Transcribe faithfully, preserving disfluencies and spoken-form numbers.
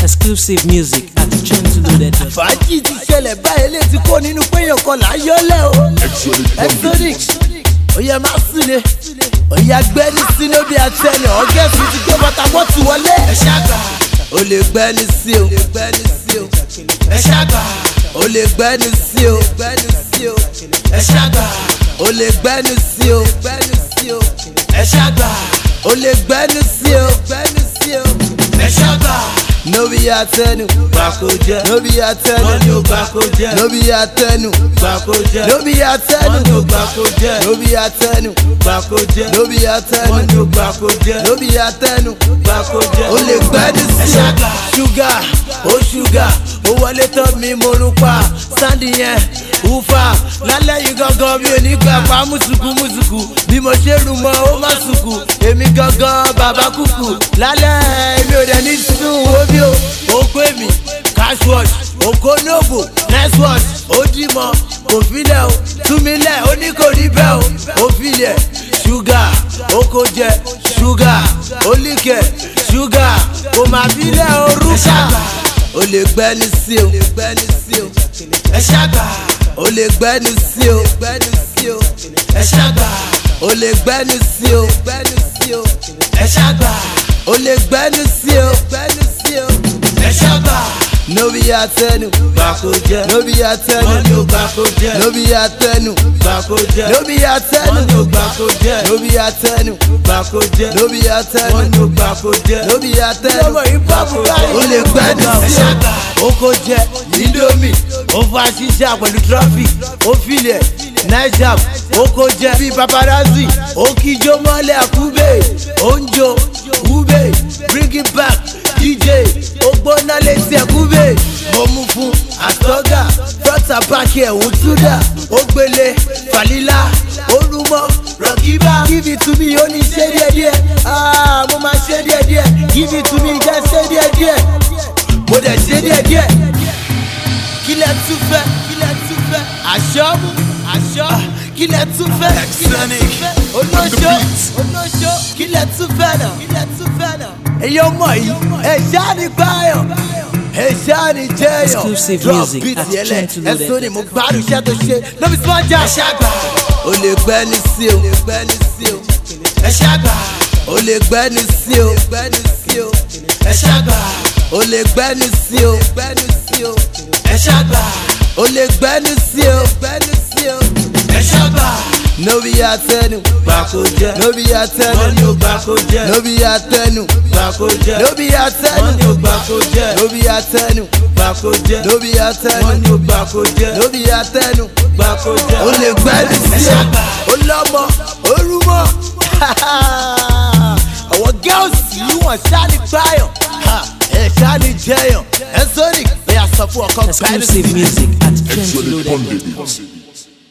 Exclusive music at Gentleloaded. Fàájì ti ṣẹlẹ̀ báyìí lè ti kó nínú péyàn kan láyọ́lẹ̀ o. Exonic oyè máa súnlé oyè agbẹ́ni sínú bí atẹ́ni ọ̀gẹ́sì ti gbé bàtà bọ́tù wọlé. Ẹ ṣàgbà o lè gbẹ́ni sí o. Ẹ ṣàgbà o lè gbẹ́ni sí o. Ẹ ṣàgbà o lè gbẹ́ni sí o. Ẹ ṣàgbà o lè gbẹ́ni sí o. Ẹ ṣàgbà. No be atẹnu, gbàkójẹ. No be atẹnu, wọ́n ní o gbàkójẹ. No be atẹnu, gbàkójẹ. No be atẹnu, wọ́n ní o gbàkójẹ. No be atẹnu, gbàkójẹ. No be atẹnu, wọ́n ní o gbàkójẹ. No be atẹnu, gbàkójẹ. O lè gbẹ́ni sí o. Ṣúgà, ó ṣúgà, ó wọlé tán mi mo rún pa. Sáǹdì yẹn, ufa, lálẹ́ yìí gangan mi ò ní gbà pa mùsùkú mùsùkú. Bí mo ṣe rù mọ́ ó má sùkú. Èmi gangan bàbá kúkú. Lálẹ́ èmi ò dẹ̀ ní sùn wo bí o. Ó pè mí, cash watch, òkò nóbò, next watch, ó dì mọ́, kò filẹ̀ o. Túmílẹ̀ ó ní kò rí bẹ́ẹ̀ o. Ó filẹ̀, ṣúgà, ó kò jẹ, ṣúgà, ó líkẹ̀, ṣúgà, kò má filẹ̀ o rúkà. O lè gbẹ́ni sí o. Ẹ ṣàgbà. O lè gbẹ́ni sí o. Ẹ ṣàgbà. O lè gbẹ́ni sí o. Ẹ ṣàgbà. O lè gbẹ́ni sí o. Ẹ ṣàgbà. No be atẹnu, gbàkójẹ. No be atẹnu, wọ́n ní o gbàkójẹ. No be atẹnu, gbàkójẹ. No be atẹnu, wọ́n ní o gbàkójẹ. No be atẹnu, gbàkójẹ. No be atẹnu, wọ́n ní o gbàkójẹ. No be atẹnu, gbàkójẹ. O lè gbẹ́ni sí o. O kò jẹ indomie, o fa ṣíṣe pẹ̀lú traffic, o filẹ̀ naijab, o kò jẹ bí paparazzi, o kíjó mọ́lẹ̀ àkúbè, o ń jó kúbè, bring it back. D J, ó gbóná létí ẹ̀kúbè. Mo mú fún àtọ́gà, front and back ẹ̀ ń túdà. Ó gbélé fàlílà, ó rúmọ́ rọ̀kíbà. Give it to me, ó ní ṣé díẹ̀díẹ̀. Ah, mo máa ṣe díẹ̀díẹ̀. Give it to me, jẹ́ ṣé díẹ̀díẹ̀. Mo dẹ̀ ṣe díẹ̀díẹ̀. Kílẹ̀ tún fẹ́, kílẹ̀ tún fẹ́. Àṣọ mú, àṣọ. Kílẹ̀ tún fẹ́, kílẹ̀ tún fẹ́. Olóṣó, olóṣó. Kílẹ̀ tún fẹ́ náà, kílẹ̀ tún fẹ́ náà. Èyí ọmọ yìí, ẹ̀ṣá ni báyọ̀, ẹ̀ṣá ni jẹ́yọ̀. Exclusive music at Gentleloaded. Ẹ̀sùn ni mo gbádùn iṣẹ́ tó ṣe, lóbi tí wọ́n jà. Ẹ ṣàgbà. O lè gbẹ́ni sí o. Ẹ ṣàgbà. O lè gbẹ́ni sí o. Ẹ ṣàgbà. O lè gbẹ́ni sí o. Ẹ ṣàgbà. O lè gbẹ́ni sí o. Ẹ ṣàgbà. No be atẹnu, gbàkójẹ. No be atẹnu, wọ́n ní o gbàkójẹ. No be atẹnu, gbàkójẹ. No be atẹnu, wọ́n ní o gbàkójẹ. No be atẹnu, gbàkójẹ. No be atẹnu, wọ́n ní o gbàkójẹ. No be atẹnu, gbàkójẹ. O lè gbẹ́ni sí o. O lọ́mọ, o rúmọ́. Àwọn girls yìí wọ́n ṣáà ní báyọ̀. Ẹ ṣáà ní jẹyọ̀. Exonic, bẹ́ẹ̀ sọ fún ọkọ gbẹ́ni sí. Exclusive music at Gentleloaded.